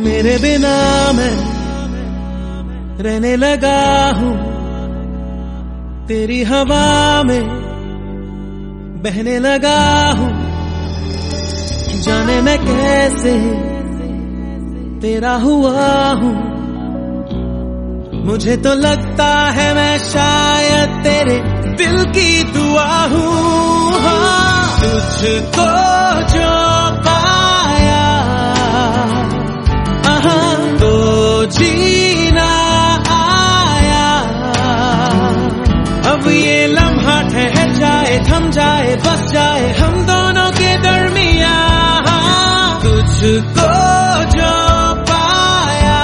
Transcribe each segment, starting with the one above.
मेरे बिना मैं रहने लगा हूँ, तेरी हवा में बहने लगा हूँ। जाने मैं कैसे तेरा हुआ हूँ, मुझे तो लगता है मैं शायद तेरे दिल की दुआ हूँ। हाँ, तुझको जो पाया तो जीना आया। अब ये लम्हा ठहर जाए, थम जाए, बस जाए हम दोनों के दरमिया। तुझको जो पाया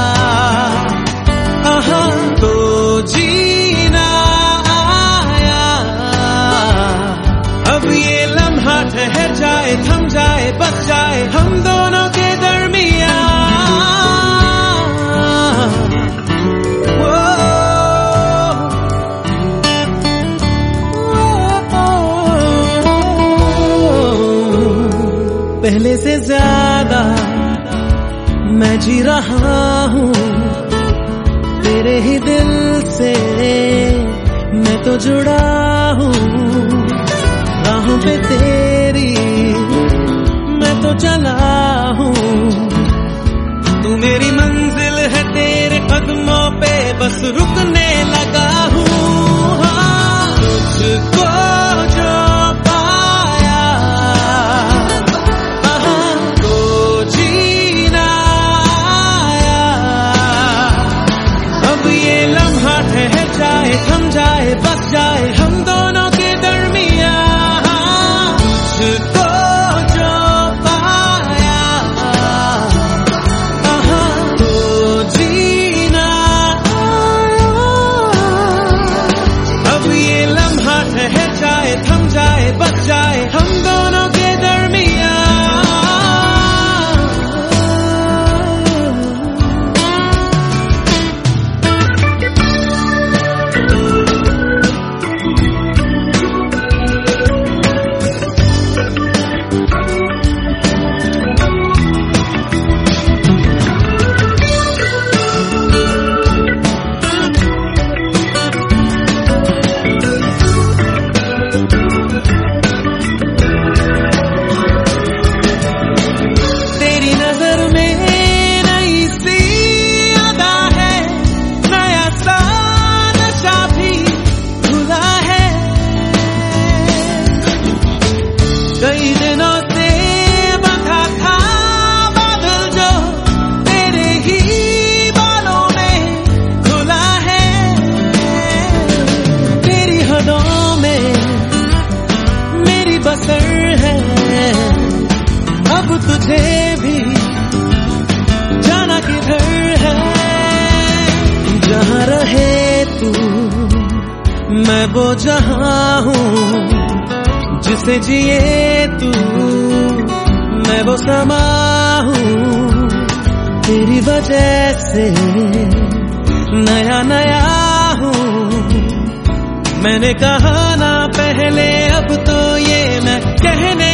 तो जीना आया। अब ये लम्हा ठहर जाए, थम जाए, बस जाए हम दोनों के दरमिया। पहले से ज्यादा मैं जी रहा हूँ, तेरे ही दिल से मैं तो जुड़ा हूँ। राहों पे तेरी मैं तो चला हूँ, तू मेरी मंजिल है, तेरे कदमों पे बस रुकने लगा हूँ। हाँ, तुझको जो थम जाए, बस जाए हम दोनों के दरमिया। तुझको जो पाया तो जीना आया। अब ये लम्हा ठहर जाए, थम जाए, बस जाए हम दोनों के दरमिया। कई दिनों से बंधा था बादल जो तेरे ही बालों में खुला है। तेरी हदों में मेरी बसर है, अब तुझे भी जाना किधर है। जहाँ रहे तू मैं वो जहाँ हूँ, जिसे जिए तू मैं वो समा हूँ। तेरी वजह से नया नया हूँ, मैंने कहा ना पहले, अब तो ये मैं कहने